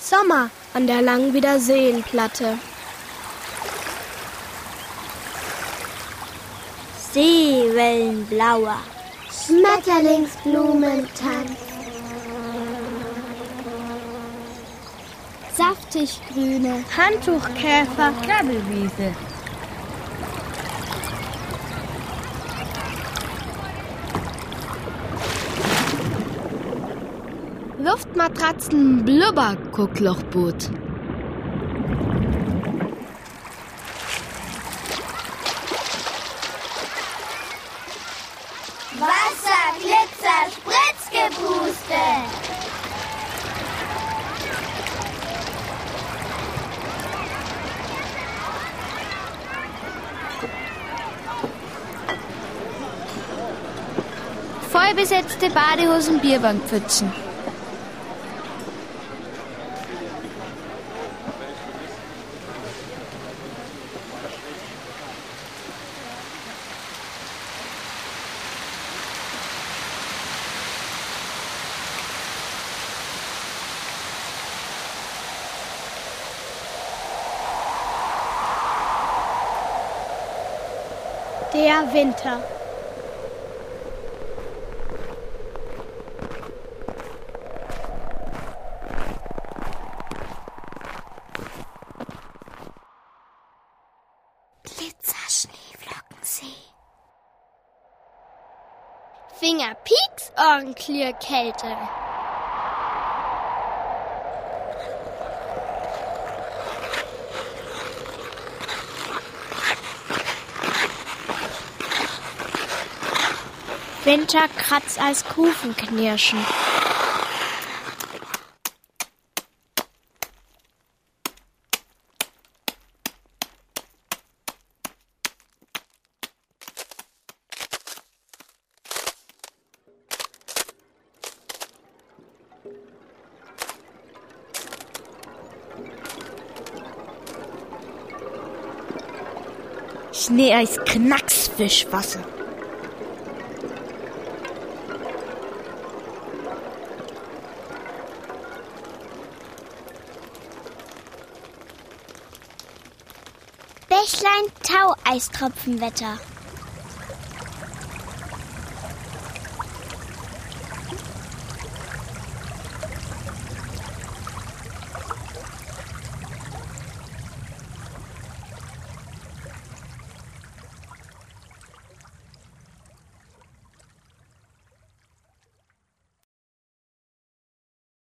Sommer an der Langwiederseenplatte. Seewellenblauer Schmetterlingsblumentanz. saftig grüne Handtuchkäfer. Krabbelwiese. Luftmatratzen. Blubber-Gucklochboot. Wasser, Glitzer, Spritzgepuste. vollbesetzte Badehosen, Bierbankpfützen. Der Winter. Glitzer-Schneeflockensee. Fingerpieks, Ohrenklirrkälte. Winterkratz als Kufenknirschen. Schneeeis, Knacksfischwasser. Bächlein, Tau, Eistropfenwetter.